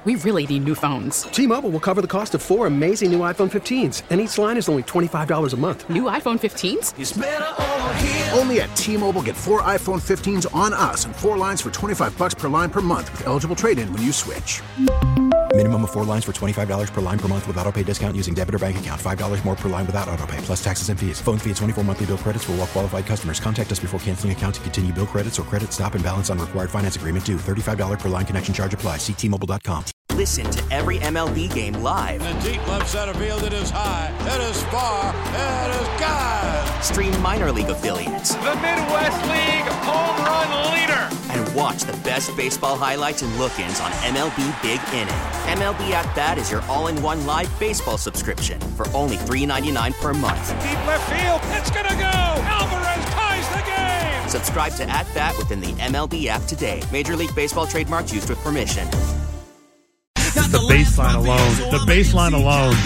we really need new phones. T-Mobile will cover the cost of 4 amazing new iPhone 15s, and each line is only $25 a month. New iPhone 15s? It's better over here. Only at T-Mobile, get 4 iPhone 15s on us and 4 lines for $25 per line per month with eligible trade-in when you switch. Minimum of 4 lines for $25 per line per month with autopay discount using debit or bank account. $5 more per line without autopay, plus taxes and fees. Phone fee at 24 monthly bill credits for well-qualified customers. Contact us before canceling account to continue bill credits or credit stop and balance on required finance agreement due. $35 per line connection charge applies. See T-Mobile.com. Listen to every MLB game live. In the deep left center field, it is high, it is far, it is gone. Stream minor league affiliates. The Midwest League home run leader. And watch the best baseball highlights and look-ins on MLB Big Inning. MLB At Bat is your all-in-one live baseball subscription for only $3.99 per month. Deep left field, it's gonna go. Alvarez ties the game. Subscribe to At Bat within the MLB app today. Major League Baseball trademarks used with permission. The baseline alone.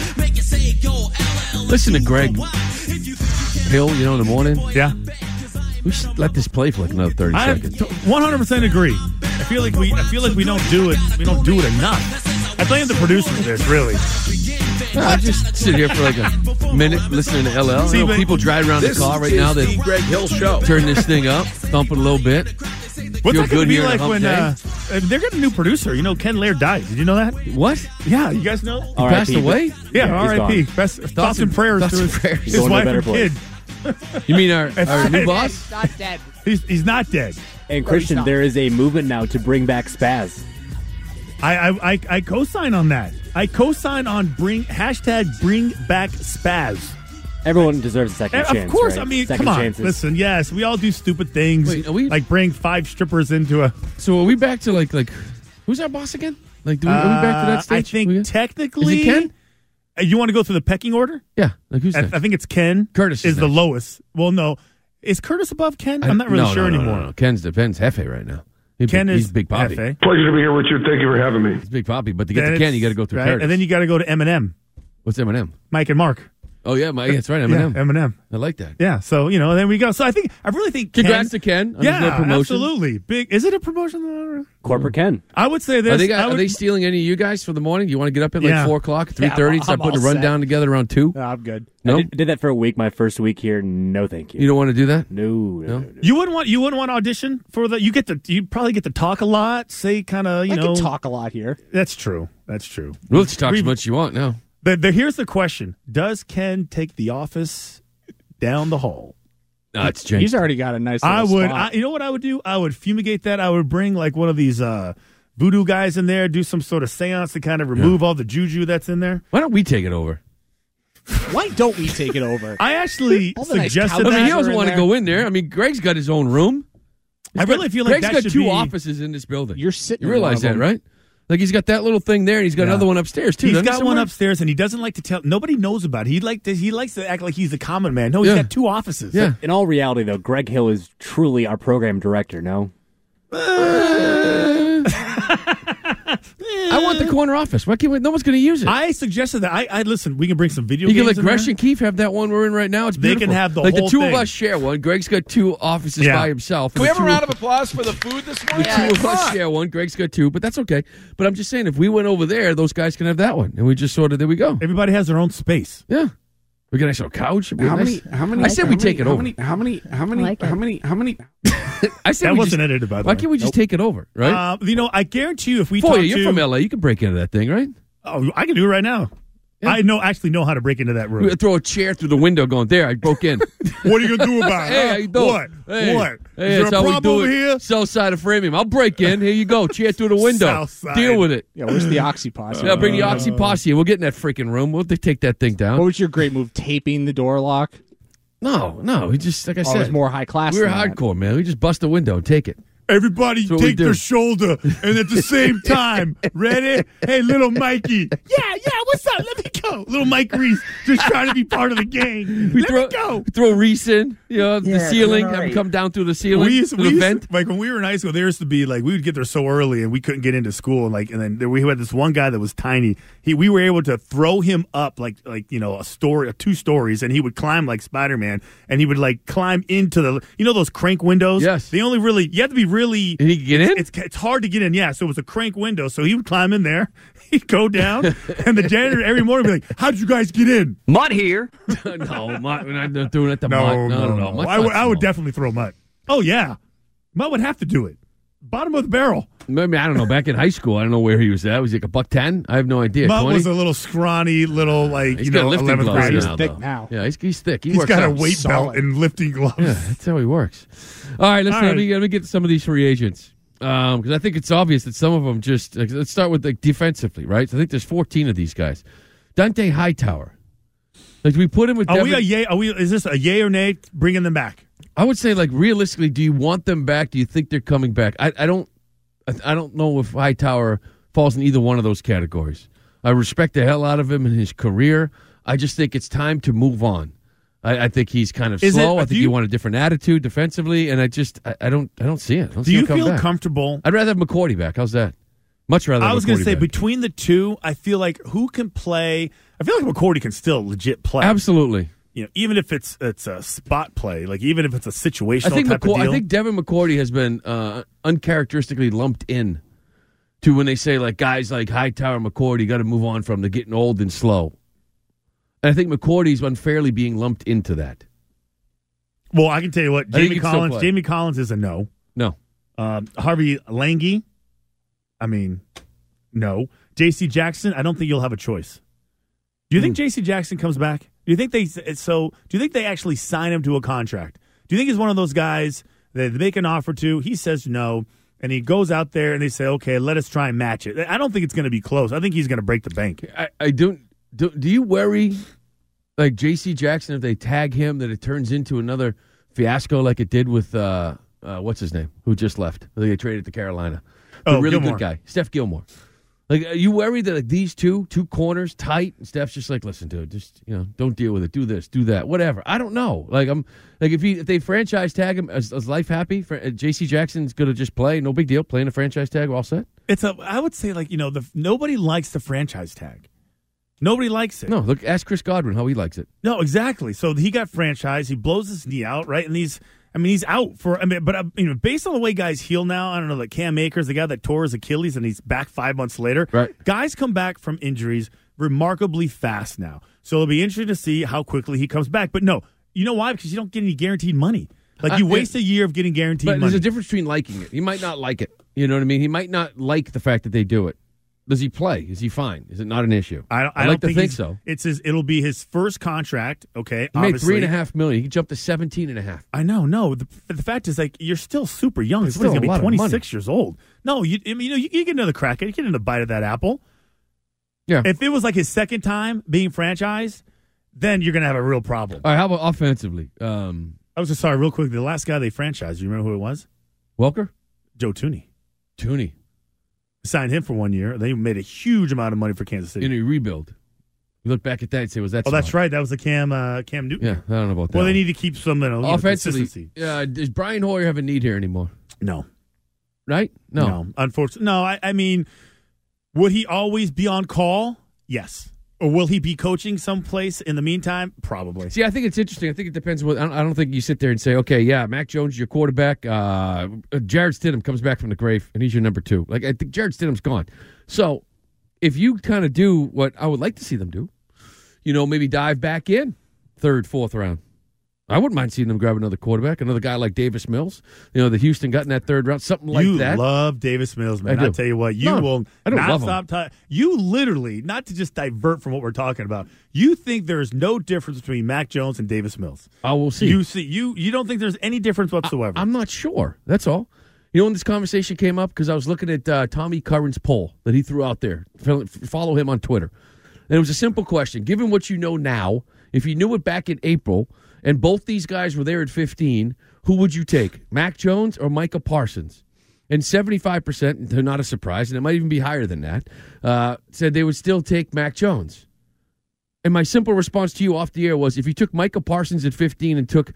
Listen to Greg Hill, in the morning. Yeah. We should let this play for like another 30 seconds. 100% agree. I feel like we don't do it. We don't do it enough. I blame the producer for this, really. I just sit here for like a minute listening to LL. See, people driving around the car right now that Greg Hill Show. Turn this thing up, thump it a little bit. What's Feel that going to good be here like when they're getting a new producer? Ken Laird died. Did you know that? What? Yeah, you guys know? He passed away? Yeah, R.I.P. Thoughts and prayers to his wife and kid. You mean our new boss? He's not dead. He's not dead. And Christian, there is a movement now to bring back Spaz. I co-sign on that. I co-sign on bring back Spaz. Everyone deserves a second chance. Of course, right? I mean, second come on. chances. Listen, yes, we all do stupid things. Wait, are we like bring 5 strippers into a? So are we back to like who's our boss again? Are we back to that stage? I think technically, is it Ken? You want to go through the pecking order? Yeah, like who's that? I think it's Ken. Curtis is the next. lowest. Well, no, is Curtis above Ken? I'm not really sure anymore. No. Ken's Hefe right now. He's Big Poppy. Hefe. Pleasure to be here with you. Thank you for having me. He's Big Poppy, but to get to Ken, you got to go through Curtis. And then you got to go to Eminem. What's Eminem? Mike and Mark. Oh yeah, that's right, Eminem. Yeah, Eminem. I like that. Yeah, so there we go. So I really think congrats to Ken. On his little promotion. Absolutely. Big. Is it a promotion? Corporate Ken. I would say this. Are they stealing any of you guys for the morning? You want to get up at like 4 o'clock, 3:30, start putting a rundown together around 2? No, I'm good. No? I did that for a week. My first week here. No, thank you. You don't want to do that? No. You wouldn't want to audition for the. You probably get to talk a lot. Say kind of I can talk a lot here. That's true. Well, let's talk as much as you want now. Here's the question: does Ken take the office down the hall? No, it's changed. He's already got a nice little spot. You know what I would do? I would fumigate that. I would bring like one of these voodoo guys in there, do some sort of seance to kind of remove all the juju that's in there. Why don't we take it over? Why don't we take it over? I actually suggested that. He doesn't want to go in there. I mean, Greg's got his own room. I really feel like Greg's that got should 2 be... offices in this building. You're sitting. You realize that, right? Like he's got that little thing there, and he's got another one upstairs too. He's got one upstairs, and he doesn't like to tell. Nobody knows about it. He likes to act like he's the common man. No, he's got 2 offices. Yeah. In all reality, though, Greg Hill is truly our program director. No. I want the corner office. Why can't we? No one's going to use it. I suggested that. I listen. We can bring some video. You games can let in Gresh there. and Keefe have that one we're in right now. It's beautiful. They can have the like whole the 2 thing. of us share one. Greg's got 2 offices by himself. Can we have a round of applause for the food this morning? The 2 of us share one. Greg's got 2, but that's okay. But I'm just saying, if we went over there, those guys can have that one, and we just sort of there we go. Everybody has their own space. Yeah. We get a nice little couch. How many? I said we take it over. How many? I said that we wasn't edited, by the way. Why can't we just take it over, right? I guarantee you, if we you're from LA, you can break into that thing, right? Oh, I can do it right now. Yeah. I know how to break into that room. We throw a chair through the window going, there, I broke in. What are you going to do about it? Hey, how you doing? What? Hey, What? Hey, Is that's there a how we problem do over it. here? South side of Framingham. I'll break in. Here you go. Chair through the window. South side. Deal with it. Yeah, where's the Oxy Posse? Yeah, bring the Oxy Posse. We'll get in that freaking room. We'll take that thing down. What was your great move? Taping the door lock? No. We just, like I said. It was more high class. We were than that. hardcore, man. We just bust the window and take it. Everybody take their shoulder, and at the same time, ready? Hey, little Mikey. Yeah, what's up? Let me go. Little Mike Reese just trying to be part of the gang. Let me go. Throw Reese in, the ceiling, have him come down through the ceiling, we used vent. Like when we were in high school, there used to be like, we would get there so early and we couldn't get into school. And then we had this one guy that was tiny. We were able to throw him up like a 2 stories, and he would climb like Spider-Man, and he would like climb into those crank windows. Yes. You have to be really really. Did he get in? It's hard to get in. Yeah, so it was a crank window. So he would climb in there. He'd go down, and the janitor every morning would be like, "How did you guys get in?" Mud here. No, mud. We're not doing it. No. I would definitely throw mud. Oh yeah, mud would have to do it. Bottom of the barrel. Maybe, I don't know. Back in high school, I don't know where he was at. Was he like a $1.10? I have no idea. Mud 20? was a little scrawny, little he's got lifting 11th gloves graders. now, thick though. now. Yeah, he's thick. He's got a weight belt and lifting gloves. Yeah, that's how he works. All right, let me get some of these free agents because I think it's obvious that some of them just. Let's start with defensively, right? So I think there's 14 of these guys. Dante Hightower. Like we put him with. Is this a yay or nay? Bringing them back? I would say, like, realistically, do you want them back? Do you think they're coming back? I don't know if Hightower falls in either one of those categories. I respect the hell out of him in his career. I just think it's time to move on. I think he's kind of slow. I think you want a different attitude defensively, and I don't see it. Do you feel comfortable? I'd rather have McCourty back. How's that? Much rather. I was going to say back. Between the two, I feel like who can play. I feel like McCourty can still legit play. Absolutely. Even if it's a spot play, like even if it's a situational type of deal. I think Devin McCourty has been uncharacteristically lumped in to when they say like guys like Hightower, McCourty, got to move on from. They're getting old and slow. And I think McCourty's unfairly being lumped into that. Well, I can tell you what, Jamie Collins is a no. No. Harvey Lange, no. J.C. Jackson, I don't think you'll have a choice. Do you think J.C. Jackson comes back? Do you think they actually sign him to a contract? Do you think he's one of those guys that they make an offer to, he says no, and he goes out there and they say, okay, let us try and match it? I don't think it's going to be close. I think he's going to break the bank. I don't. Do you worry, like J.C. Jackson, if they tag him, that it turns into another fiasco like it did with what's his name, who just left? I think they traded to Carolina. The really Gilmore. Good guy, Steph Gilmore. Like, are you worried that like these two corners tight, and Steph's just like, listen, dude, just don't deal with it. Do this, do that, whatever. I don't know. Like if they franchise tag him, as life happy, J.C. Jackson's gonna just play, no big deal, playing a franchise tag, we're all set. I would say nobody likes the franchise tag. Nobody likes it. No, look, ask Chris Godwin how he likes it. No, exactly. So he got franchised. He blows his knee out, right? And he's out for. Based on the way guys heal now, I don't know. Like Cam Akers, the guy that tore his Achilles, and he's back 5 months later. Right. Guys come back from injuries remarkably fast now. So it'll be interesting to see how quickly he comes back. But no, you know why? Because you don't get any guaranteed money. Like you waste a year of getting guaranteed money. But there's a difference between liking it. He might not like it. You know what I mean? He might not like the fact that they do it. Does he play? Is he fine? Is it not an issue? I like don't to think so. It'll be his first contract. Okay, he made $3.5 million. He can jump to 17.5. I know. No, the fact is, like, you're still super young. He's going to be 26 years old. No, you get another crack at it. You get another bite of that apple. Yeah. If it was like his second time being franchised, then you're going to have a real problem. All right. How about offensively? I was just sorry, real quick. The last guy they franchised, you remember who it was? Welker? Joe Tooney. Tooney. Signed him for 1 year. They made a huge amount of money for Kansas City. In a rebuild. You look back at that and say, was that that's right. That was the Cam Newton. Yeah, I don't know about that. Well, they need to keep some offensively. consistency. Does Brian Hoyer have a need here anymore? No. Right? No. Unfortunately. No, I mean, would he always be on call? Yes. Or will he be coaching someplace in the meantime? Probably. See, I think it's interesting. I think it depends. I don't think you sit there and say, okay, yeah, Mac Jones is your quarterback. Jarrett Stidham comes back from the grave, and he's your number 2. Like, I think Jarrett Stidham's gone. So if you kind of do what I would like to see them do, maybe dive back in 3rd, 4th round. I wouldn't mind seeing them grab another quarterback, another guy like Davis Mills, that Houston got in that 3rd round, something like that. You love Davis Mills, man. I'll tell you what, will not stop. You literally, not to just divert from what we're talking about, you think there's no difference between Mac Jones and Davis Mills. I will see. You don't think there's any difference whatsoever. I'm not sure. That's all. When this conversation came up, because I was looking at Tommy Curran's poll that he threw out there. Follow him on Twitter. And it was a simple question. Given what you know now, if you knew it back in April, and both these guys were there at 15, who would you take, Mac Jones or Micah Parsons? And 75%, they're not a surprise, and it might even be higher than that, said they would still take Mac Jones. And my simple response to you off the air was, if you took Micah Parsons at 15 and took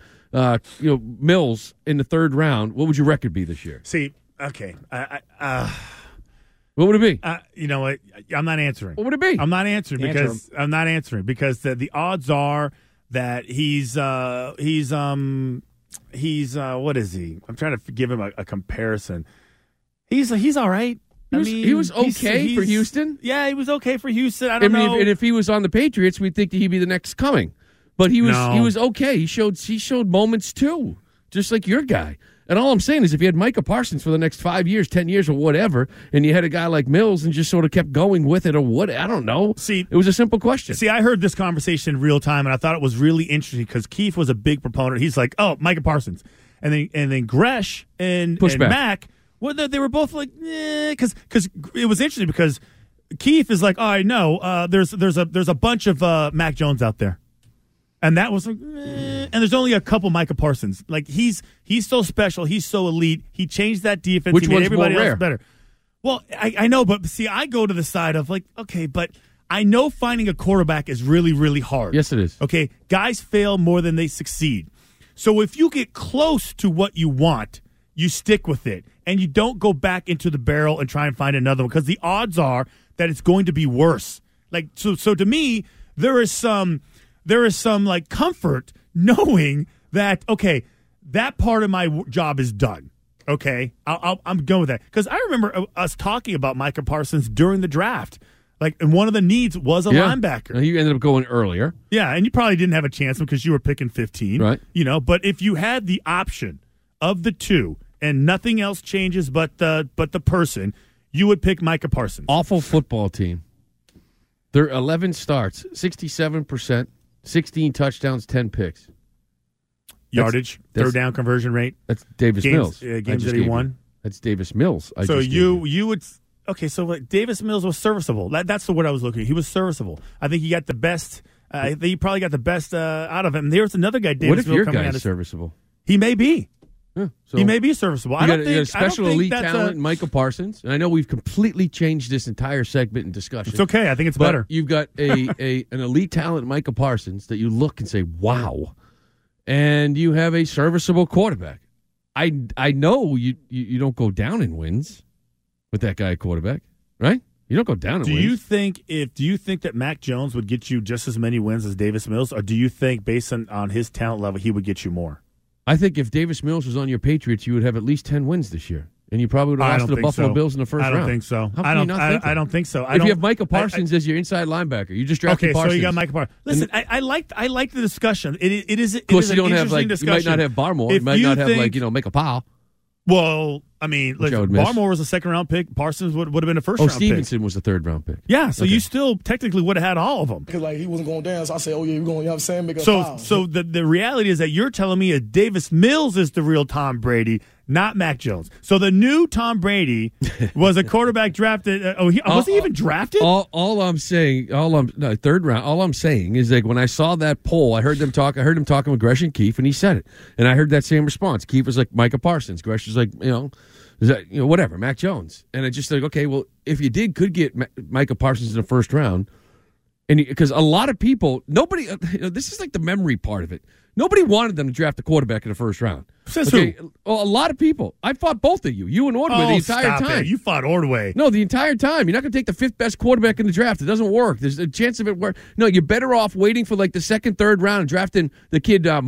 Mills in the 3rd round, what would your record be this year? See, okay. What would it be? You know what? I'm not answering. What would it be? I'm not answering because the odds are that he's He's what is he? I'm trying to give him a comparison. He's all right. He was okay for Houston. Yeah, he was okay for Houston. I don't know. And if he was on the Patriots, we'd think that he'd be the next coming. But he was okay. He showed moments too, just like your guy. And all I'm saying is if you had Micah Parsons for the next 5 years, 10 years, or whatever, and you had a guy like Mills and just sort of kept going with it or what, I don't know. See, it was a simple question. See, I heard this conversation in real time, and I thought it was really interesting because Keith was a big proponent. He's like, oh, Micah Parsons. And then Gresh and Mac, well, they were both like, because it was interesting because Keith is like, oh, I know, there's a bunch of Mac Jones out there. And that was like, and there's only a couple Micah Parsons. Like he's so special, he's so elite. He changed that defense. Which he made one's everybody more else rare? better. Well, I know, but see, I go to the side of like, okay, but I know finding a quarterback is really, really hard. Yes, it is. Okay, guys fail more than they succeed. So if you get close to what you want, you stick with it, and you don't go back into the barrel and try and find another one because the odds are that it's going to be worse. Like so to me, there is some like comfort knowing that, okay, that part of my job is done. Okay, I'm going with that because I remember us talking about Micah Parsons during the draft. Like, and one of the needs was a linebacker. He ended up going earlier. Yeah, and you probably didn't have a chance because you were picking 15. Right. You know, but if you had the option of the two and nothing else changes but the person, you would pick Micah Parsons. Awful football team. They're 11 starts, 67%, 16 touchdowns, 10 picks. Yardage, third down conversion rate. That's Davis Mills. Games that he won. That's Davis Mills. So you would. Okay, so like Davis Mills was serviceable. That's the word I was looking at. He was serviceable. I think he got the best. I think he probably got the best out of him. There's another guy, Davis What if Mills, your coming guy out is serviceable? He may be. So he may be serviceable. You got a special elite talent, Micah Parsons. And I know we've completely changed this entire segment and discussion. It's okay. I think it's better. You've got an elite talent, Micah Parsons, that you look and say, wow. And you have a serviceable quarterback. I know you don't go down in wins with that guy at quarterback, right? You don't go down in wins. Do you think that Mac Jones would get you just as many wins as Davis Mills, or do you think based on his talent level he would get you more? I think if Davis Mills was on your Patriots, you would have at least 10 wins this year. And you probably would have lost to the Buffalo Bills in the first round. I don't think so. How can you not think that? I don't think so. If you have Micah Parsons as your inside linebacker, you just drafted Parsons. Okay, so you got Micah Parsons. Listen, I like the discussion. It is of course, an interesting discussion. You might not have Barmore. You might not have Micah Powell. Well, I mean, Barmore was a second-round pick. Parsons would have been a first-round pick. Stevenson was a third-round pick. Yeah, so you still technically would have had all of them. Because he wasn't going down, so I said, oh, yeah, you're going, you know what I'm saying? Make a foul. So the reality is that you're telling me that Davis Mills is the real Tom Brady, not Mac Jones. So the new Tom Brady was a quarterback drafted. Was he even drafted? Third round. All I'm saying is like when I saw that poll, I heard him talking with Gresh and Keefe, and he said it, and I heard that same response. Keefe was like Micah Parsons. Gresh was like, whatever, Mac Jones, and I just like, okay, well, if you could get Micah Parsons in the first round, and because a lot of people, nobody, this is like the memory part of it. Nobody wanted them to draft a quarterback in the first round. Says who? Well, a lot of people. I fought both of you and Ordway the entire time. You fought Ordway. No, the entire time. You're not going to take the fifth best quarterback in the draft. It doesn't work. There's a chance of it work. No, you're better off waiting for like the second, third round and drafting the kid Kellen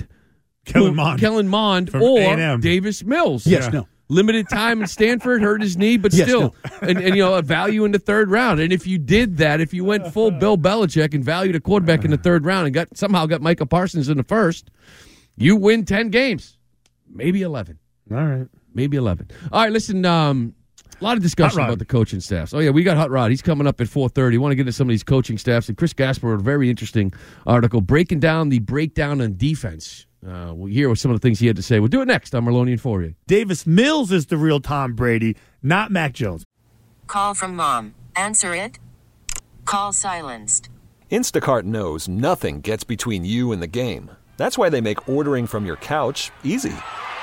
Mond from or A&M. Davis Mills. Yes, no. Limited time in Stanford, hurt his knee, but still, and a value in the third round. And if you did that, if you went full Bill Belichick and valued a quarterback in the third round and somehow got Micah Parsons in the first, you win 10 games, maybe 11. All right, maybe 11. All right, listen. A lot of discussion about the coaching staffs. Oh yeah, we got Hot Rod. He's coming up at 4:30. Want to get into some of these coaching staffs. And Chris Gasper wrote a very interesting article breaking down the breakdown on defense. We'll hear what some of the things he had to say. We'll do it next. I'm Merloni and Fourier. Davis Mills is the real Tom Brady, not Mac Jones. Call from mom. Answer it. Call silenced. Instacart knows nothing gets between you and the game. That's why they make ordering from your couch easy.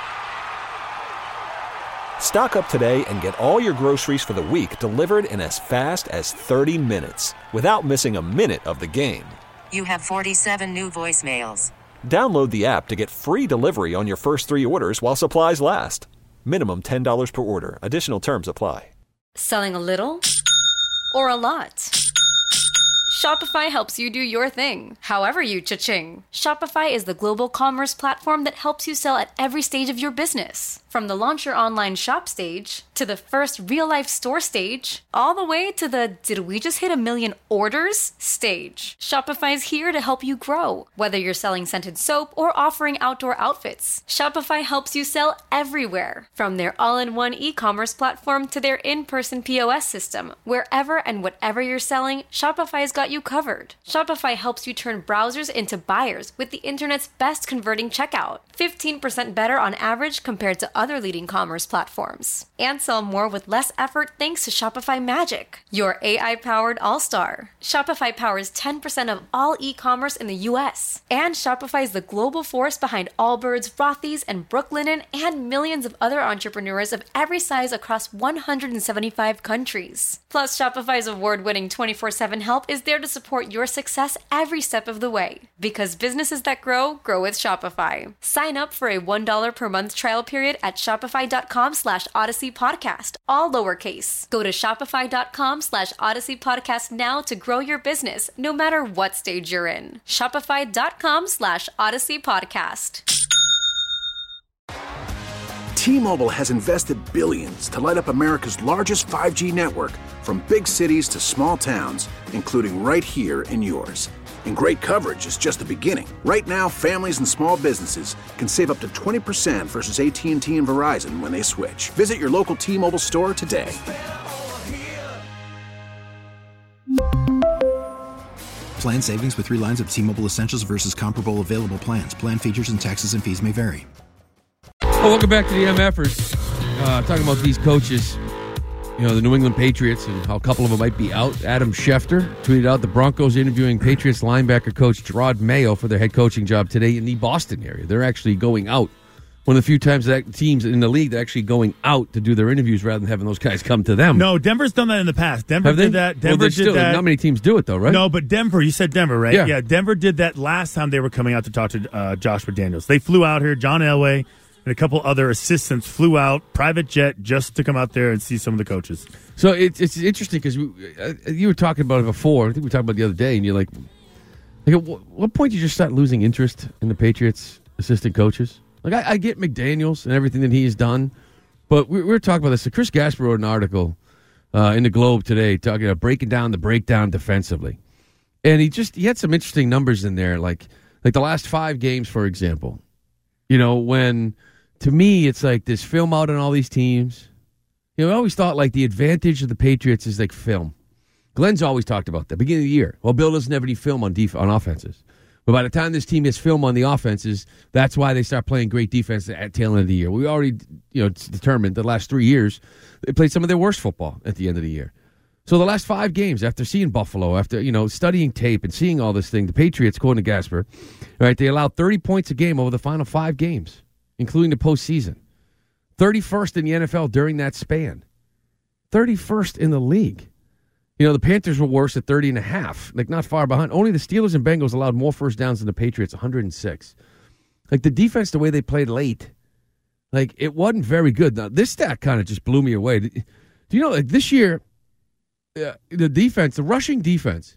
Stock up today and get all your groceries for the week delivered in as fast as 30 minutes without missing a minute of the game. You have 47 new voicemails. Download the app to get free delivery on your first 3 orders while supplies last. Minimum $10 per order. Additional terms apply. Selling a little or a lot? Shopify helps you do your thing, however you cha-ching. Shopify is the global commerce platform that helps you sell at every stage of your business. From the launch your online shop stage, to the first real-life store stage, all the way to the did we just hit 1 million orders stage. Shopify's here to help you grow. Whether you're selling scented soap or offering outdoor outfits, Shopify helps you sell everywhere. From their all-in-one e-commerce platform to their in-person POS system, wherever and whatever you're selling, Shopify's got you covered. Shopify helps you turn browsers into buyers with the internet's best converting checkout. 15% better on average compared to other leading commerce platforms. And sell more with less effort thanks to Shopify Magic, your AI-powered all-star. Shopify powers 10% of all e-commerce in the U.S. And Shopify is the global force behind Allbirds, Rothy's, and Brooklinen, and millions of other entrepreneurs of every size across 175 countries. Plus, Shopify's award-winning 24/7 help is there to support your success every step of the way. Because businesses that grow with Shopify. Sign up for a $1 per month trial period at shopify.com/Odyssey Podcast, all lowercase. Go to shopify.com/Odyssey Podcast now to grow your business, no matter what stage you're in. Shopify.com/Odyssey Podcast. T-Mobile has invested billions to light up America's largest 5G network, from big cities to small towns, including right here in yours. And great coverage is just the beginning. Right now, families and small businesses can save up to 20% versus AT&T and Verizon when they switch. Visit your local T-Mobile store today. Plan savings with 3 lines of T-Mobile Essentials versus comparable available plans. Plan features and taxes and fees may vary. Well, welcome back to the MFers. Talking about these coaches, the New England Patriots and how a couple of them might be out. Adam Schefter tweeted out the Broncos interviewing Patriots linebacker coach Gerard Mayo for their head coaching job today in the Boston area. They're actually going out. One of the few times that teams in the league that are actually going out to do their interviews rather than having those guys come to them. No, Denver's done that in the past. Denver did that. Denver did that. Not many teams do it, though, right? No, but Denver, you said Denver, right? Yeah, Denver did that last time they were coming out to talk to Josh McDaniels. They flew out here. John Elway and a couple other assistants flew out, private jet, just to come out there and see some of the coaches. So it's interesting because you were talking about it before. I think we talked about it the other day, and you're like at what point do you just start losing interest in the Patriots assistant coaches? Like, I get McDaniels and everything that he has done, but we were talking about this. So Chris Gasper wrote an article in the Globe today talking about breaking down the breakdown defensively. And he had some interesting numbers in there, like the last 5 games, for example. When, to me, it's like this film out on all these teams. I always thought like the advantage of the Patriots is like film. Glenn's always talked about that beginning of the year. Well, Bill doesn't have any film on offenses. But by the time this team has film on the offenses, that's why they start playing great defense at tail end of the year. We already, determined the last 3 years they played some of their worst football at the end of the year. So the last 5 games, after seeing Buffalo, after studying tape and seeing all this thing, the Patriots, according to Gasper, right, they allowed 30 points a game over the final 5 games, including the postseason. 31st in the NFL during that span. 31st in the league. The Panthers were worse at 30.5, like not far behind. Only the Steelers and Bengals allowed more first downs than the Patriots, 106. Like the defense, the way they played late, like it wasn't very good. Now, this stat kind of just blew me away. Do you know, like this year, the defense, the rushing defense,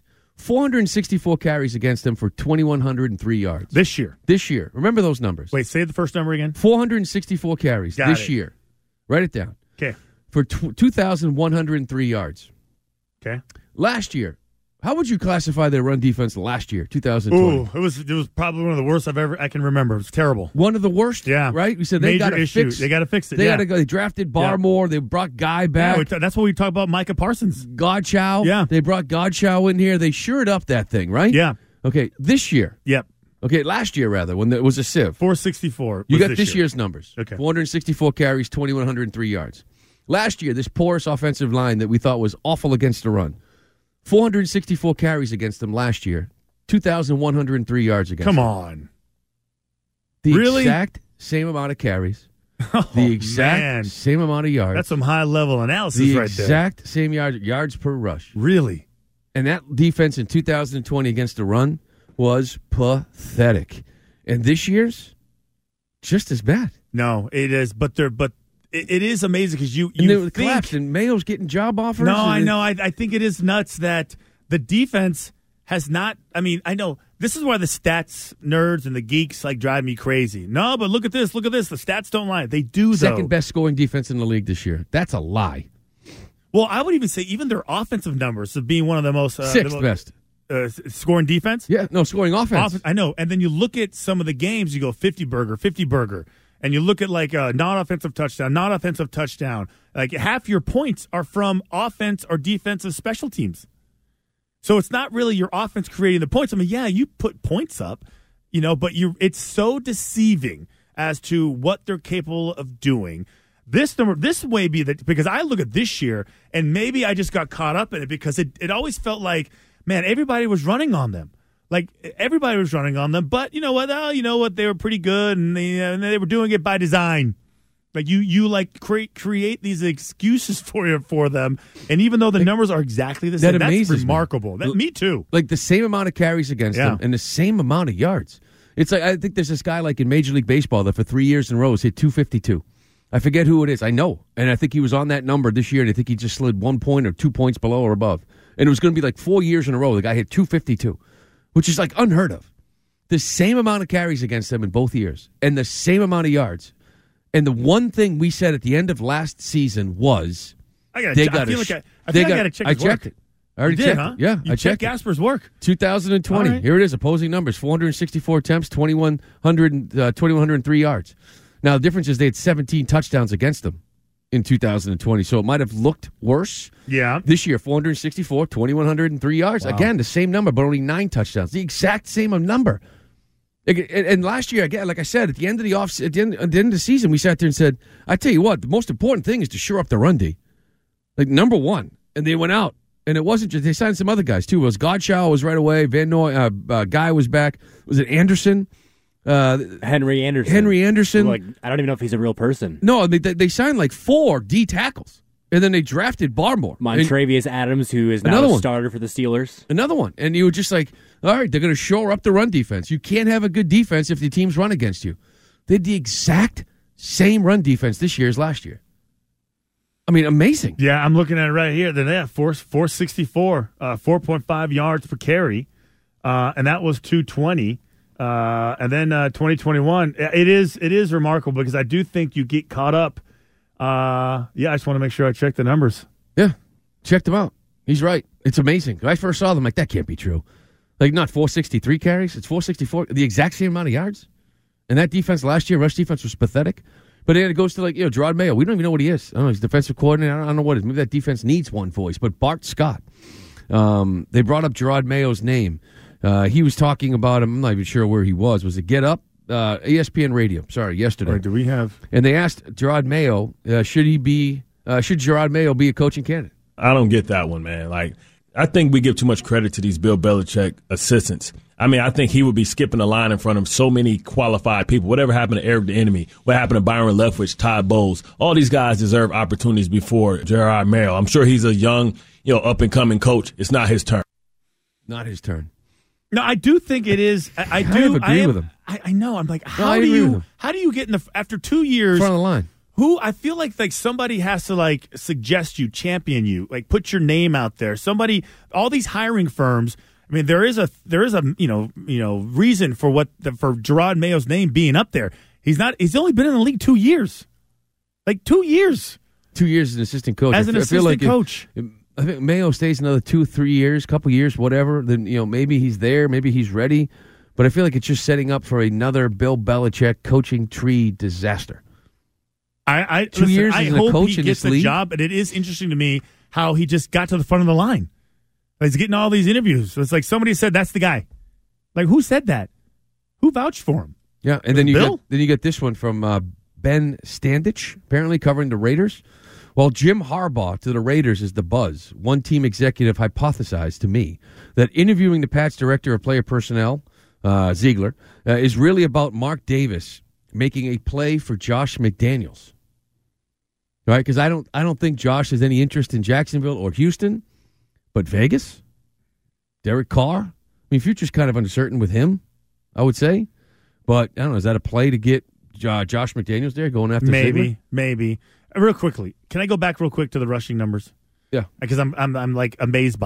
464 carries against them for 2,103 yards. This year. Remember those numbers. Wait, say the first number again. 464 carries this year. Write it down. Okay. For 2,103 yards. Okay. Last year, how would you classify their run defense last year, 2020? Ooh, it was probably one of the worst I can remember. It was terrible. One of the worst? Yeah. Right? We said they got to fix it. They got to fix it. They got to go. They drafted Barmore. They brought Guy back. Yeah, that's what we talk about Micah Parsons. Godchow. Yeah. They brought Godchow in here. They shored up that thing, right? Yeah. Okay, this year. Yep. Okay, last year, rather, when it was a sieve. 464. You got this year's numbers. Okay. 464 carries, 2,103 yards. Last year, this porous offensive line that we thought was awful against the run. 464 carries against them last year. 2,103 yards against them. Come on. The exact same amount of carries. The exact same amount of yards. That's some high-level analysis right there. The exact same yards per rush. Really? And that defense in 2020 against the run was pathetic. And this year's just as bad. No, it is. But it is amazing because you collapsed and Mayo's getting job offers. No, I know. I think it is nuts that the defense has not. I mean, I know this is why the stats nerds and the geeks like drive me crazy. No, but look at this. Look at this. The stats don't lie. They do, though. Second best scoring defense in the league this year. That's a lie. Well, I would even say even their offensive numbers of being one of the most sixth best scoring defense. Yeah, no, scoring offense. I know. And then you look at some of the games. You go 50 burger. And you look at like a non-offensive touchdown. Like half your points are from offense or defensive special teams. So it's not really your offense creating the points. I mean, yeah, you put points up, but it's so deceiving as to what they're capable of doing. This may be that because I look at this year and maybe I just got caught up in it because it always felt like, man, everybody was running on them. Like everybody was running on them, but you know what? They were pretty good, and they were doing it by design. Like you like create these excuses for them, and even though the numbers are exactly the same, that's remarkable. Me too. Like the same amount of carries against them and the same amount of yards. It's like I think there's this guy like in Major League Baseball that for 3 years in a row has hit 252. I forget who it is. I know, and I think he was on that number this year, and I think he just slid 1 point or 2 points below or above, and it was going to be like 4 years in a row. The guy hit 252. Which is like unheard of. The same amount of carries against them in both years and the same amount of yards. And the one thing we said at the end of last season was I got to check his work. I checked it. I already checked it. Yeah, I checked Gasper's work. 2020. Right. Here it is, opposing numbers. 464 attempts, 2,103 yards. Now, the difference is they had 17 touchdowns against them in 2020, so it might have looked worse. Yeah. This year, 464, 2,103 yards. Wow. Again, the same number, but only 9 touchdowns. The exact same number. And last year, again, like I said, at the end of the season, we sat there and said, I tell you what, the most important thing is to shore up the run D. Like, number one. And they went out. And it wasn't just, they signed some other guys, too. It was Godchow was right away. Van Noy, Guy was back. Was it Anderson? Henry Anderson. Like, I don't even know if he's a real person. No, they signed like 4 D tackles, and then they drafted Barmore. Montrevious Adams, who is now a starter for the Steelers. Another one. And you were just like, all right, they're going to shore up the run defense. You can't have a good defense if the teams run against you. They had the exact same run defense this year as last year. I mean, amazing. Yeah, I'm looking at it right here. They have 464, 4.5 yards per carry, and that was 220. And then 2021, it is remarkable because I do think you get caught up. I just want to make sure I check the numbers. Yeah, check them out. He's right. It's amazing. When I first saw them, like, that can't be true. Like, not 463 carries. It's 464. The exact same amount of yards. And that defense last year, rush defense, was pathetic. But then it goes to, like, Gerard Mayo. We don't even know what he is. I don't know. He's defensive coordinator. I don't know what it is. Maybe that defense needs one voice. But Bart Scott, they brought up Gerard Mayo's name. He was talking about him. I'm not even sure where he was. Was it Get Up? ESPN Radio. Sorry, yesterday. Right, do we have? And they asked Gerard Mayo, should Gerard Mayo be a coaching candidate? I don't get that one, man. Like, I think we give too much credit to these Bill Belichick assistants. I mean, I think he would be skipping the line in front of so many qualified people. Whatever happened to Eric Bieniemy, what happened to Byron Leftwich, Todd Bowles, all these guys deserve opportunities before Gerard Mayo. I'm sure he's a young, up-and-coming coach. It's not his turn. Not his turn. No, I do think it is. I do agree with him. I know. I'm like, how do you get in after 2 years front of the line? I feel like somebody has to suggest you, champion you, put your name out there. Somebody, all these hiring firms. I mean, there is a reason for for Gerard Mayo's name being up there. He's only been in the league 2 years, 2 years. 2 years as an assistant coach. As an assistant coach. I think Mayo stays another 2-3 years, couple years, whatever. Then maybe he's there, maybe he's ready. But I feel like it's just setting up for another Bill Belichick coaching tree disaster. I 2 years as a coach in this league. I hope he gets the job, and it is interesting to me how he just got to the front of the line. He's getting all these interviews. So it's like somebody said that's the guy. Like, who said that? Who vouched for him? Yeah, and then you get this one from Ben Standich, apparently covering the Raiders. Well, Jim Harbaugh to the Raiders is the buzz. One team executive hypothesized to me that interviewing the Pats director of player personnel, Ziegler, is really about Mark Davis making a play for Josh McDaniels. Right? Because I don't think Josh has any interest in Jacksonville or Houston, but Vegas, Derek Carr. I mean, future's kind of uncertain with him, I would say. But I don't know. Is that a play to get Josh McDaniels there going after Ziegler? Maybe. Real quickly, can I go back real quick to the rushing numbers? Yeah, because I'm amazed by them.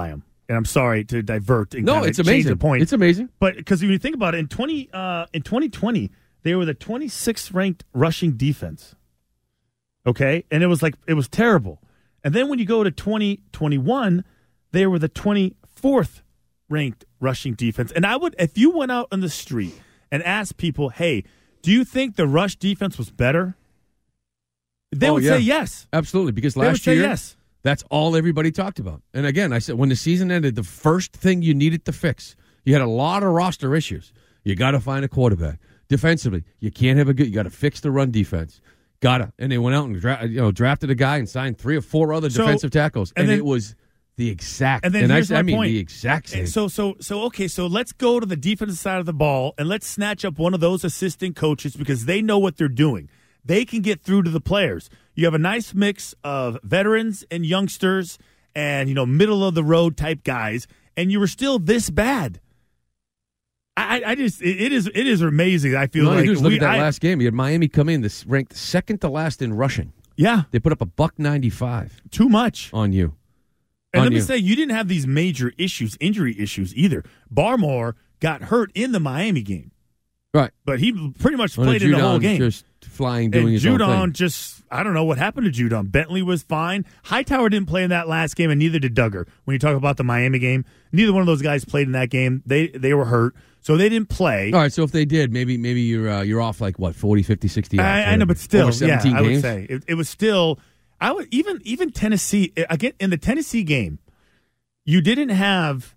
And I'm sorry to divert and No, it's amazing. change the point. It's amazing. But because when you think about it, in 2020, they were the 26th ranked rushing defense. Okay? And it was terrible. And then when you go to 2021, they were the 24th ranked rushing defense. And if you went out on the street and asked people, hey, do you think the rush defense was better? They would say yes. Absolutely, because last year, yes. That's all everybody talked about. And again, I said when the season ended, the first thing you needed to fix, you had a lot of roster issues. You got to find a quarterback. Defensively, you can't have you got to fix the run defense. And they went out and drafted a guy and signed 3 or 4 other defensive tackles. And it was the exact. And then here's my point. The exact same. So let's go to the defensive side of the ball and let's snatch up one of those assistant coaches because they know what they're doing. They can get through to the players. You have a nice mix of veterans and youngsters and, middle of the road type guys, and you were still this bad. It is amazing. I feel like look at that last game. You had Miami come in, ranked second to last in rushing. Yeah. They put up a $195. Too much on you. And let me say, you didn't have these major issues, injury issues either. Barmore got hurt in the Miami game. Right. But he pretty much played in the whole game. Just flying, doing his own thing. Judon I don't know what happened to Judon. Bentley was fine. Hightower didn't play in that last game, and neither did Duggar. When you talk about the Miami game, neither one of those guys played in that game. They were hurt, so they didn't play. All right, so if they did, maybe you're off like, what, 40, 50, 60 yards? I know, but still, 17 I games? would say. It was still – I would even Tennessee – again, in the Tennessee game, you didn't have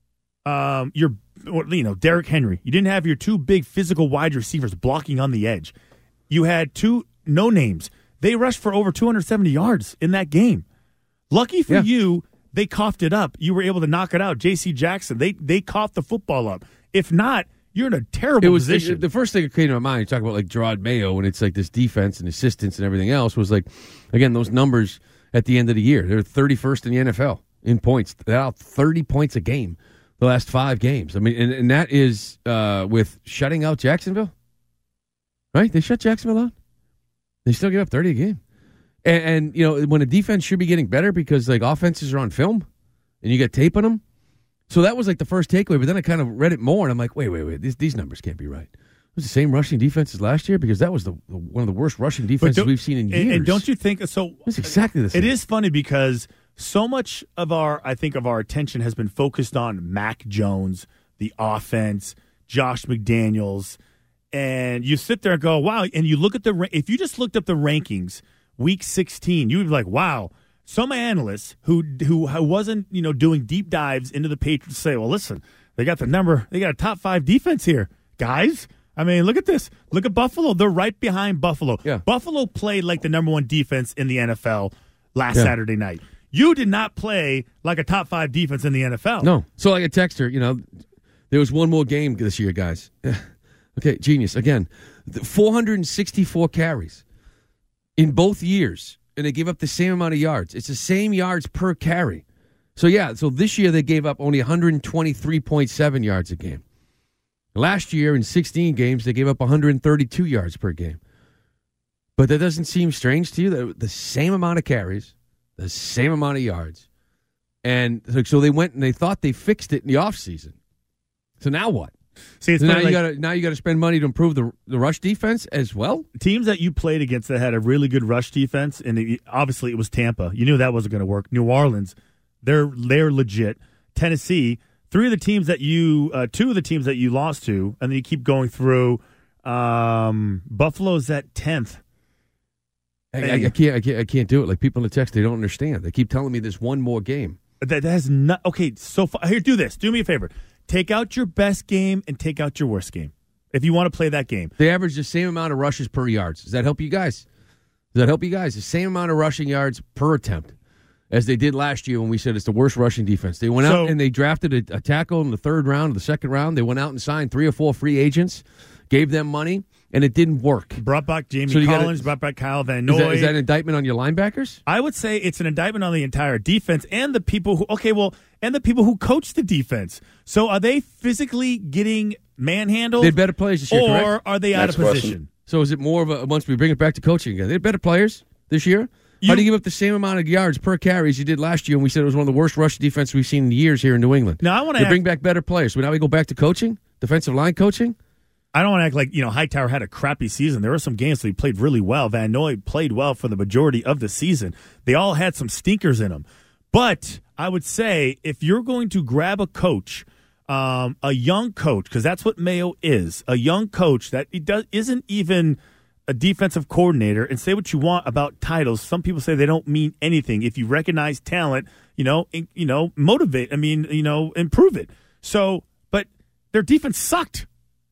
Derrick Henry. You didn't have your 2 big physical wide receivers blocking on the edge. You had 2 no-names. They rushed for over 270 yards in that game. Lucky for you, they coughed it up. You were able to knock it out. J.C. Jackson, they coughed the football up. If not, you're in a terrible position. The first thing that came to my mind, you talk about like Gerard Mayo, and it's like this defense and assistants and everything else, was like, again, those numbers at the end of the year. They're 31st in the NFL in points. They're out 30 points a game the last 5 games. I mean, and that is with shutting out Jacksonville. Right? They shut Jacksonville out. They still give up 30 a game. And when a defense should be getting better because like offenses are on film and you get tape on them. So that was like the first takeaway, but then I kind of read it more and I'm like, wait, these numbers can't be right. It was the same rushing defense as last year because that was one of the worst rushing defenses we've seen in years. And don't you think so? It's exactly the same. It is funny because so much of our attention has been focused on Mac Jones, the offense, Josh McDaniels. And you sit there and go, wow. And you look at if you just looked up the rankings, week 16, you would be like, wow. Some analysts who wasn't, doing deep dives into the Patriots say, well, listen, they got a top 5 defense here, guys. I mean, look at this. Look at Buffalo. They're right behind Buffalo. Yeah. Buffalo played like the number 1 defense in the NFL last Saturday night. You did not play like a top 5 defense in the NFL. No. So like a texter, there was one more game this year, guys. Okay, genius. Again, 464 carries in both years, and they gave up the same amount of yards. It's the same yards per carry. So this year they gave up only 123.7 yards a game. Last year in 16 games, they gave up 132 yards per game. But that doesn't seem strange to you? That the same amount of carries, the same amount of yards. And so they went and they thought they fixed it in the offseason. So now what? See, now you got to spend money to improve the rush defense as well. Teams that you played against that had a really good rush defense, and obviously it was Tampa. You knew that wasn't going to work. New Orleans, they're legit. Tennessee, 2 of the teams that you lost to, and then you keep going through. Buffalo's at 10th. I can't do it. Like people in the text, they don't understand. They keep telling me there's one more game. That has not. Okay, so far, here, do this. Do me a favor. Take out your best game and take out your worst game if you want to play that game. They average the same amount of rushes per yards. Does that help you guys? The same amount of rushing yards per attempt as they did last year when we said it's the worst rushing defense. They went out and they drafted a tackle in the 3rd round or the 2nd round. They went out and signed 3 or 4 free agents, gave them money, and it didn't work. Brought back Jamie Collins, brought back Kyle Van Noy. Is that an indictment on your linebackers? I would say it's an indictment on the entire defense and the people who coach the defense. So are they physically getting manhandled? They had better players this year, or correct? Are they out of position? So is it more of a, once we bring it back to coaching again, they had better players this year? How do you give up the same amount of yards per carry as you did last year? And we said it was one of the worst rush defense we've seen in years here in New England. Now I want to bring back better players. So now we go back to coaching, defensive line coaching. I don't want to act like Hightower had a crappy season. There were some games that he played really well. Van Noy played well for the majority of the season. They all had some stinkers in them. But I would say if you're going to grab a coach, a young coach, because that's what Mayo is, a young coach that isn't even a defensive coordinator, and say what you want about titles. Some people say they don't mean anything. If you recognize talent, motivate. Improve it. So, but their defense sucked.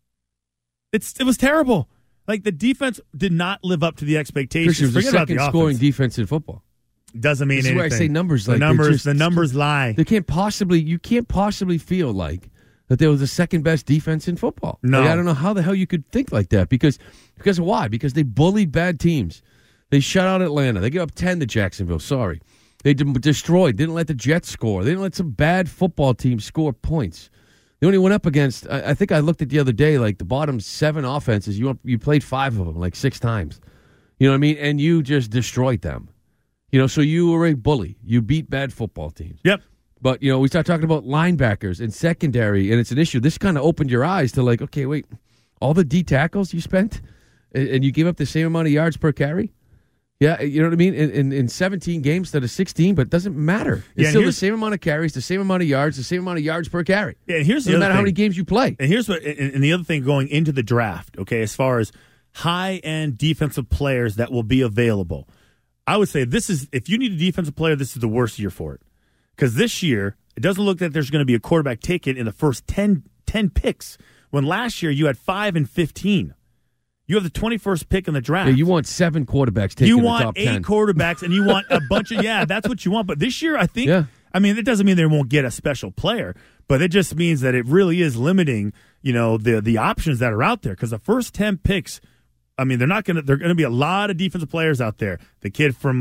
It was terrible. Like, the defense did not live up to the expectations. It was the second scoring defense in football. Doesn't mean anything. This is why I say numbers. Like the numbers lie. You can't possibly feel like that there was the second best defense in football. No, I don't know how the hell you could think like that. Because why? Because they bullied bad teams. They shut out Atlanta. They gave up 10 to Jacksonville. Sorry, they destroyed. Didn't let the Jets score. They didn't let some bad football teams score points. They only went up against, I think I looked at the other day, like the bottom 7 offenses, you played 5 of them, like 6 times. You know what I mean? And you just destroyed them. So you were a bully. You beat bad football teams. Yep. But, we start talking about linebackers and secondary, and it's an issue. This kind of opened your eyes to like, okay, wait, all the D tackles you spent, and you gave up the same amount of yards per carry? Yeah, you know what I mean? In 17 games instead of 16, but it doesn't matter. It's still the same amount of carries, the same amount of yards, the same amount of yards per carry. Yeah, and here's the no other matter thing. how many games you play. And here's and the other thing going into the draft, okay, as far as high-end defensive players that will be available, I would say if you need a defensive player, this is the worst year for it. Because this year, it doesn't look like there's going to be a quarterback taken in the first 10 picks, when last year you had 5 and 15. You have the 21st pick in the draft. Yeah, you want 7 quarterbacks taken in the top 10. You want 8 quarterbacks, and you want a bunch of, that's what you want. But this year, I think, it doesn't mean they won't get a special player, but it just means that it really is limiting, the options that are out there. Because the first 10 picks, they're going to be a lot of defensive players out there. The kid from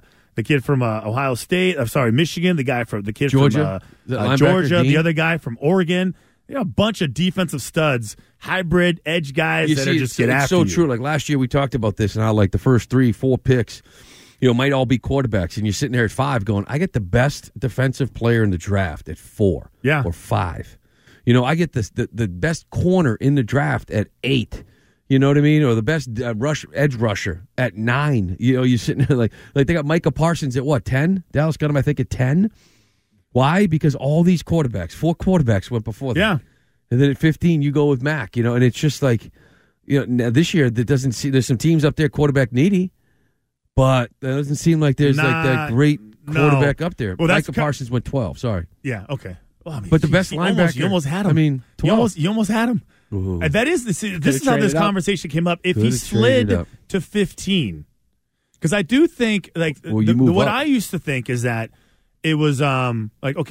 Ohio State, Michigan, the kid Georgia, from Georgia, the other guy from Oregon. A bunch of defensive studs, hybrid edge guys that are just get after you. It's so true. Like last year we talked about this, and how like the first 3-4 picks, might all be quarterbacks, and you're sitting there at 5 going, I get the best defensive player in the draft at 4 or 5. I get the best corner in the draft at 8. You know what I mean? Or the best edge rusher at 9. You're sitting there like they got Micah Parsons at what, 10? Dallas got him, I think, at 10. Why? Because all these quarterbacks, 4 quarterbacks went before them. Yeah. And then at 15, you go with Mac, and it's just like, now this year, there's some teams up there quarterback needy, but it doesn't seem like there's like that great quarterback up there. Well, Micah Parsons went 12, sorry. Yeah, okay. Well, but the best linebacker. You almost had him. 12. You almost had him. And that is this is how this conversation came up. If he slid to 15, because I do think what I used to think is that it was are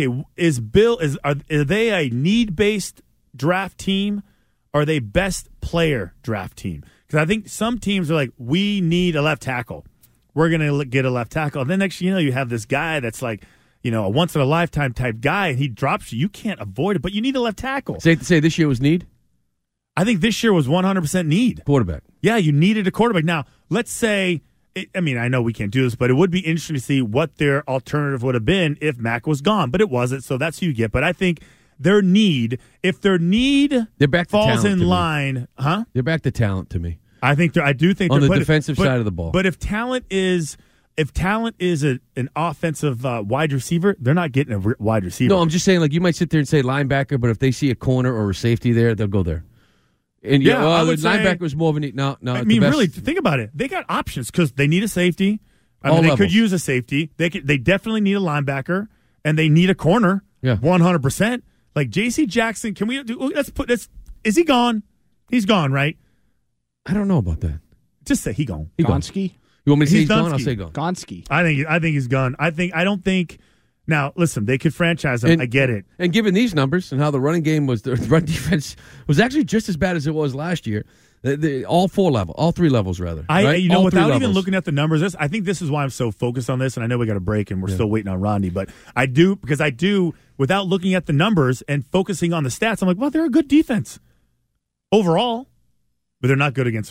they a need based draft team? Or are they best player draft team? Because I think some teams are like, we need a left tackle. We're going to get a left tackle. And then next you have this guy that's like, a once in a lifetime type guy, and he drops you. You can't avoid it, but you need a left tackle. Say this year was need? I think this year was 100% need. Quarterback. Yeah, you needed a quarterback. Now, let's say, I know we can't do this, but it would be interesting to see what their alternative would have been if Mac was gone, but it wasn't, so that's who you get. But I think their need, if their need falls in line, They're back to talent to me. I do think on the defensive side of the ball. But if talent is an offensive wide receiver, they're not getting a wide receiver. No, I'm just saying, like, you might sit there and say linebacker, but if they see a corner or a safety there, they'll go there. And the linebacker was more of a need. No. Really, think about it. They got options because they need a safety. They could use a safety. They definitely need a linebacker, and they need a corner. Yeah, 100%. Like J.C. Jackson, can we do? Let's put this. Is he gone? He's gone, right? I don't know about that. Just say he gone. Gonski. You want me to say he's gone? I'll say gone. Gonski. I think he's gone. I don't think. Now, listen, they could franchise him. I get it. And given these numbers and how the running game was, the run defense was actually just as bad as it was last year. All 3 levels, rather. Without even looking at the numbers, I think this is why I'm so focused on this. And I know we got a break and we're still waiting on Rodney, but I do, without looking at the numbers and focusing on the stats, I'm like, well, they're a good defense overall, but they're not good against the run.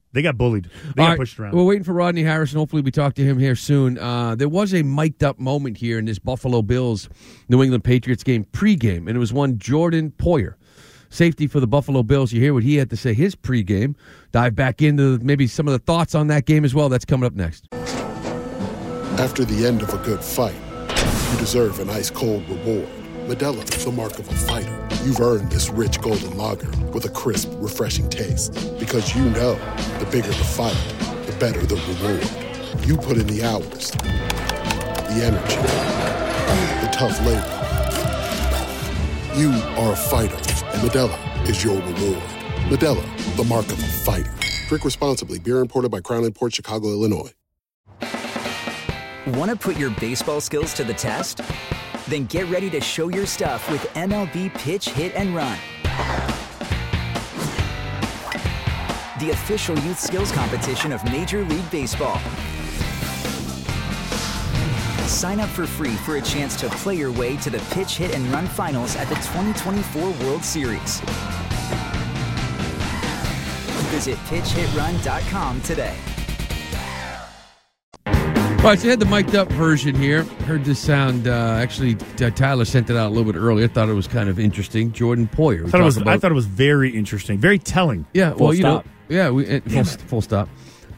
They got bullied. They got pushed around. We're waiting for Rodney Harrison. Hopefully we talk to him here soon. There was a mic'd up moment here in this Buffalo Bills New England Patriots game pregame, and it was one Jordan Poyer, safety for the Buffalo Bills. You hear what he had to say his pregame. Dive back into maybe some of the thoughts on that game as well. That's coming up next. After the end of a good fight, you deserve an ice-cold reward. Modelo, the mark of a fighter. You've earned this rich golden lager with a crisp, refreshing taste. Because you know, the bigger the fight, the better the reward. You put in the hours, the energy, the tough labor. You are a fighter, and Modelo is your reward. Modelo, the mark of a fighter. Drink responsibly. Beer imported by Crown Imports, Chicago, Illinois. Want to put your baseball skills to the test? Then get ready to show your stuff with MLB Pitch, Hit, and Run. The official youth skills competition of Major League Baseball. Sign up for free for a chance to play your way to the Pitch, Hit, and Run finals at the 2024 World Series. Visit pitchhitrun.com today. All right, so you had the mic'd up version here. Heard this sound. Actually, Tyler sent it out a little bit earlier. I thought it was kind of interesting. Jordan Poyer. I thought it was very interesting, very telling. Yeah, full stop. Full stop.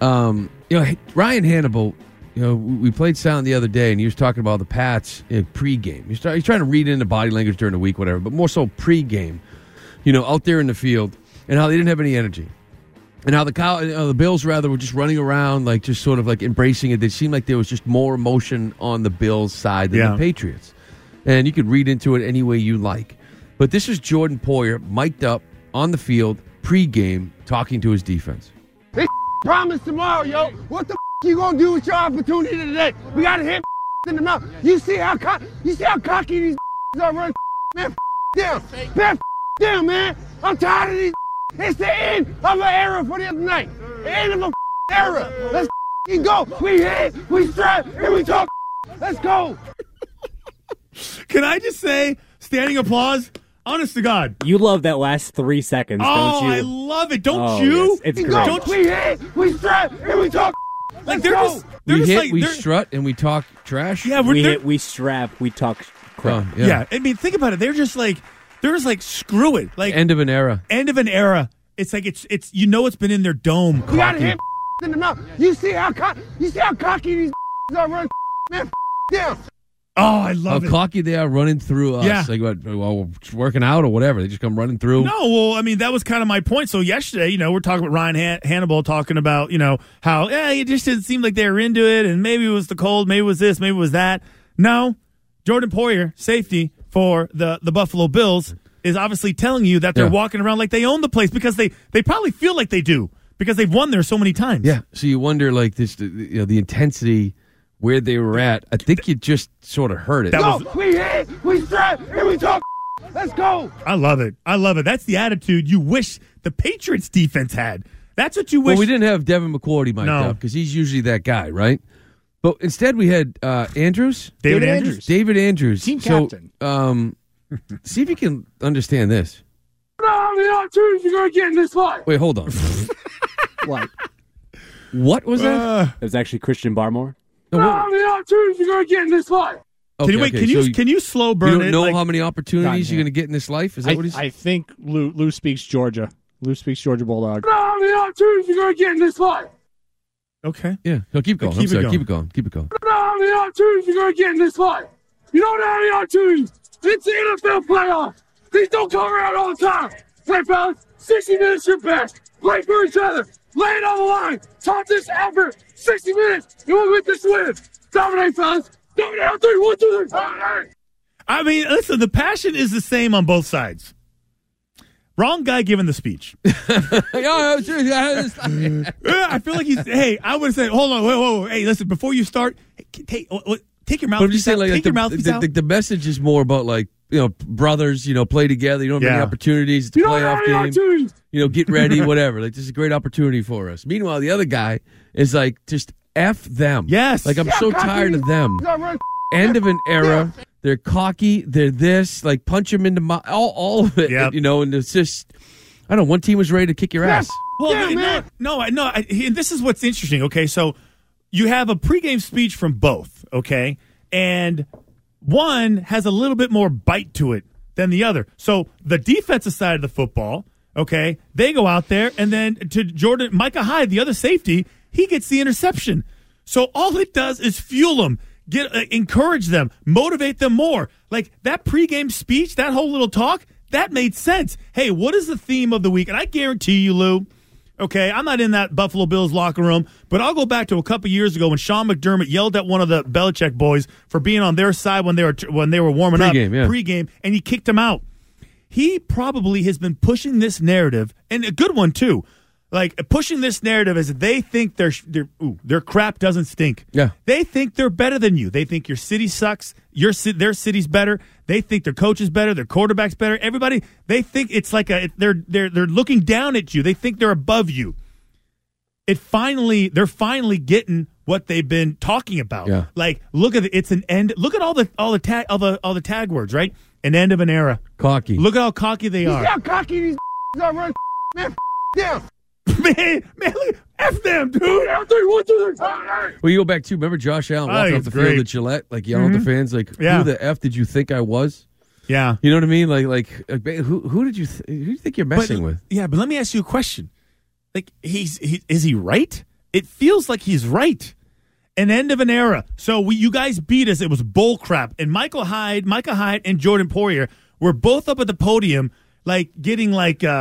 Ryan Hannibal. We played sound the other day, and he was talking about the Pats pregame. He's trying to read into body language during the week, whatever, but more so pregame. Out there in the field, and how they didn't have any energy. And how the Bills, rather, were just running around, like just sort of like embracing it. It seemed like there was just more emotion on the Bills' side than the Patriots. And you could read into it any way you like. But this is Jordan Poyer, mic'd up on the field, pregame, talking to his defense. They promise tomorrow, yo. What the you gonna do with your opportunity today? We gotta hit in the mouth. You see how cocky these are running? Man, down. Down, man. I'm tired of these. It's the end of an era for the other night. The end of an era. Let's go. We hit, we strap, and we talk. Let's go. Can I just say, standing applause, honest to God. You love that last 3 seconds, don't you? I love it. Don't you? Yes, it's great. Go. We hit, we strap, and we talk. Like they're we strut, and we talk trash. Yeah, we hit, we strap, we talk crap. Yeah, I mean, think about it. They're just like screw it. Like end of an era. End of an era. It's like it's it's been in their dome. We gotta hit in the mouth. You see how cocky these are running? Man, down. Oh, I love how it. Cocky they are running through us. Yeah. Like working out or whatever. They just come running through. No, well, I mean, that was kind of my point. So yesterday, we're talking about Ryan Hannibal talking about, how, it just didn't seem like they were into it, and maybe it was the cold, maybe it was this, maybe it was that. No, Jordan Poyer, safety for the Buffalo Bills, is obviously telling you that they're walking around like they own the place because they probably feel like they do because they've won there so many times. Yeah, so you wonder, like, this, the intensity where they were at. I think you just sort of heard it. We hit, we strap, and we talk. Let's go. I love it. That's the attitude you wish the Patriots defense had. That's what you wish. Well, we didn't have Devin McCourty mic'd up because he's usually that guy, right? But instead we had Andrews. David Andrews. David Andrews. Team captain. See if you can understand this. How many opportunities you're going to get in this fight? Wait, hold on. What was that? It was actually Christian Barmore. How many opportunities you're going to get in this fight? Can you slow burn it? You don't know how many opportunities you're going to get in this life? Is that what he's saying? I think Lou speaks Georgia. Lou speaks Georgia Bulldog. How many opportunities you're going to get in this fight? Okay. Yeah. No, keep going. Keep it going. How many opportunities you're going to get in this fight? You don't have any opportunities. It's the NFL playoffs. These don't come around all the time. Hey, fellas, 60 minutes, you're best. Play for each other. Lay it on the line. Top this effort. 60 minutes. You will get this win. Dominate, fellas. Dominate on 3. 1, 2, 3. Dominate. I mean, listen, the passion is the same on both sides. Wrong guy giving the speech. I feel like I would say, hold on, whoa. Hey, listen, before you start, take your mouthpiece out. Take your mouthpiece out. The message is more about, like, brothers, play together. You don't have any opportunities. It's a playoff game. Get ready, whatever. Like, this is a great opportunity for us. Meanwhile, the other guy is like, just F them. Yes. Like, I'm so tired of them. End of an era. They're cocky. They're this. Like, punch them in the mouth. All of it. Yep. And it's just, I don't know, one team was ready to kick your ass. Well, man. This is what's interesting. Okay, so you have a pregame speech from both. Okay, and one has a little bit more bite to it than the other. So the defensive side of the football, okay, they go out there, and then to Micah Hyde, the other safety, he gets the interception. So all it does is fuel them, encourage them, motivate them more. Like that pregame speech, that whole little talk, that made sense. Hey, what is the theme of the week? And I guarantee you, Lou, okay, I'm not in that Buffalo Bills locker room, but I'll go back to a couple years ago when Sean McDermott yelled at one of the Belichick boys for being on their side when they were warming up pregame, and he kicked him out. He probably has been pushing this narrative, and a good one too. Like pushing this narrative as they think their crap doesn't stink. Yeah, they think they're better than you. They think your city sucks. Their city's better. They think their coach is better. Their quarterback's better. Everybody, they think it's like they're looking down at you. They think they're above you. They're finally getting what they've been talking about. Yeah. Like look at it's an end. Look at all the tag words, right? An end of an era. Cocky. Look at how cocky they are. You see how cocky these are running? Man, them. Man, look, F them, dude. Well, you go back to, remember Josh Allen walking off the field at Gillette, like yelling at the fans, like, who the F did you think I was? Yeah. You know what I mean? Like who do you think you're messing with? Yeah, but let me ask you a question. Like, is he right? It feels like he's right. An end of an era. So you guys beat us. It was bull crap. And Micah Hyde and Jordan Poyer were both up at the podium, like getting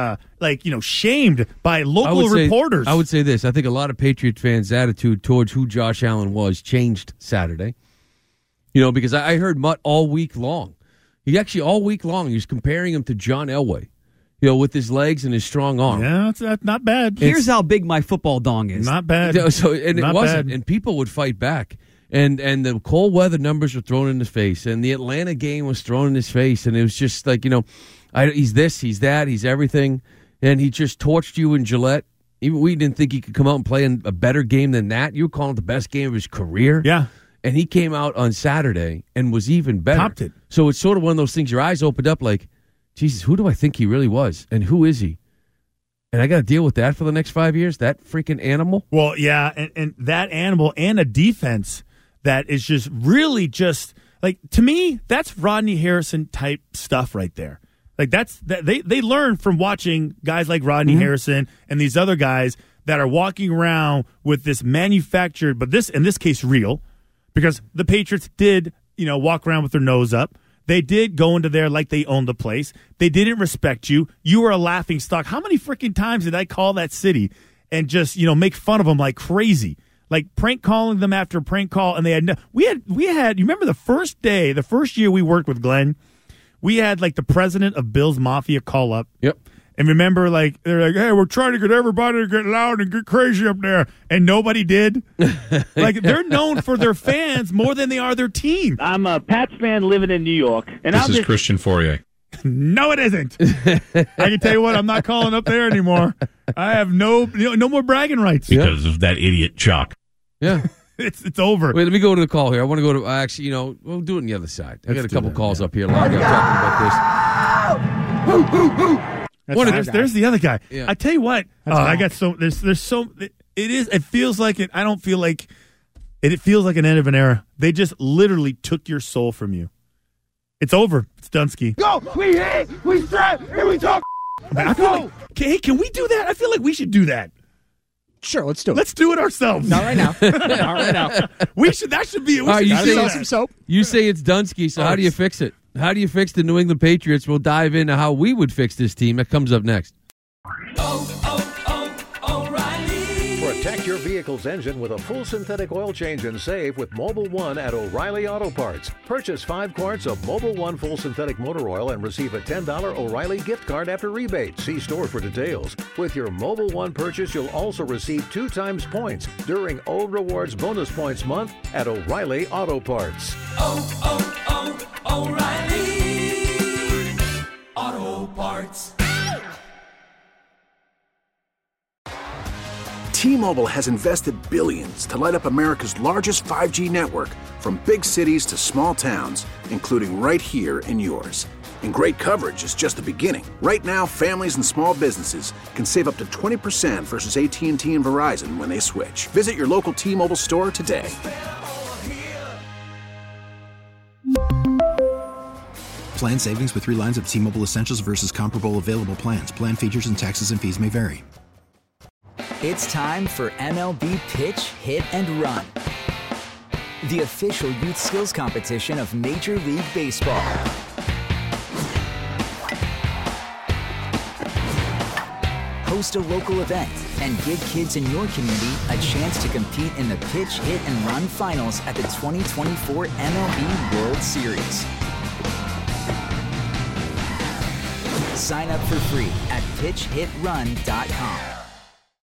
shamed by local reporters. I would say this. I think a lot of Patriot fans' attitude towards who Josh Allen was changed Saturday. You know, because I heard Mutt all week long. He was comparing him to John Elway. You know, with his legs and his strong arm. Yeah, that's not bad. Here's how big my football dong is. Not bad. So, and not it wasn't. bad. And people would fight back. And the cold weather numbers were thrown in his face. And the Atlanta game was thrown in his face. And it was just like, you know, he's this, he's that, he's everything. And he just torched you in Gillette. Even we didn't think he could come out and play in a better game than that. You were calling it the best game of his career. Yeah. And he came out on Saturday and was even better. Topped it. So it's sort of one of those things, your eyes opened up like, Jesus, who do I think he really was? And who is he? And I got to deal with that for the next 5 years? That freaking animal? Well, yeah, and that animal and a defense that is just really just, like, to me, that's Rodney Harrison type stuff right there. Like, they learn from watching guys like Rodney Harrison and these other guys that are walking around with this manufactured, but this, in this case, real, because the Patriots did, walk around with their nose up. They did go into there like they owned the place. They didn't respect you. You were a laughing stock. How many freaking times did I call that city and just, make fun of them like crazy? Like prank calling them after prank call, and they had we had you remember the first year we worked with Glenn, we had like the president of Bill's Mafia call up. Yep. And remember, like, they're like, hey, we're trying to get everybody to get loud and get crazy up there. And nobody did. Like, they're known for their fans more than they are their team. I'm a Pats fan living in New York. And this is Christian Fourier. No, it isn't. I can tell you what, I'm not calling up there anymore. I have no more bragging rights. Because of that idiot Chuck. Yeah. It's over. Wait, let me go to the call here. I want to go to, actually, we'll do it on the other side. I got a couple calls up here. Talking about this. There's the other guy. Yeah. I tell you what, I got so there's so it feels like it. I don't feel like it. It feels like an end of an era. They just literally took your soul from you. It's over. It's Dunsky. Go. We hit. We strap. And we talk. I feel like, hey, can we do that? I feel like we should do that. Sure, let's do it. Let's do it ourselves. Not right now. Not right now. We should. That should be. You say sell some soap. You say it's Dunsky. So how do you fix it? How do you fix the New England Patriots? We'll dive into how we would fix this team. That comes up next. O'Reilly. Protect your vehicle's engine with a full synthetic oil change and save with Mobil 1 at O'Reilly Auto Parts. Purchase 5 quarts of Mobil 1 full synthetic motor oil and receive a $10 O'Reilly gift card after rebate. See store for details. With your Mobil 1 purchase, you'll also receive 2 times points during O Rewards Bonus Points Month at O'Reilly Auto Parts. O'Reilly Auto Parts. T-Mobile has invested billions to light up America's largest 5G network, from big cities to small towns, including right here in yours. And great coverage is just the beginning. Right now, families and small businesses can save up to 20% versus AT&T and Verizon when they switch. Visit your local T-Mobile store today. Plan savings with 3 lines of T-Mobile Essentials versus comparable available plans. Plan features and taxes and fees may vary. It's time for MLB Pitch, Hit, and Run, the official youth skills competition of Major League Baseball. Host a local event and give kids in your community a chance to compete in the Pitch, Hit, and Run finals at the 2024 MLB World Series. Sign up for free at pitchhitrun.com.